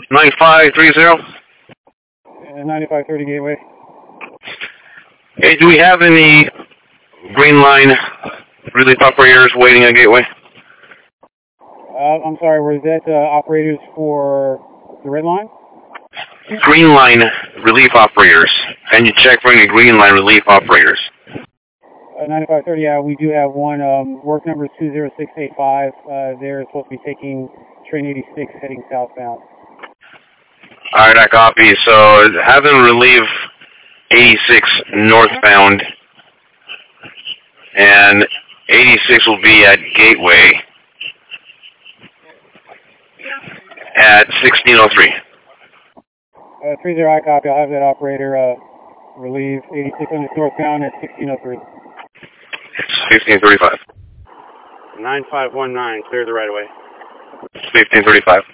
9530. 9530 Gateway. Hey, do we have any Green Line relief operators waiting on Gateway? I'm sorry, was that operators for the Red Line? Green Line relief operators. Can you check for any Green Line relief operators? 9530, yeah, we do have one. Work number is 20685. They're supposed to be taking train 86 heading southbound. Alright, I copy. So have them relieve 86 northbound, and 86 will be at Gateway at 1603. 30, I copy. I'll have that operator relieve 86 on the northbound at 1603. 1635. 9519, clear the right of way. 1535.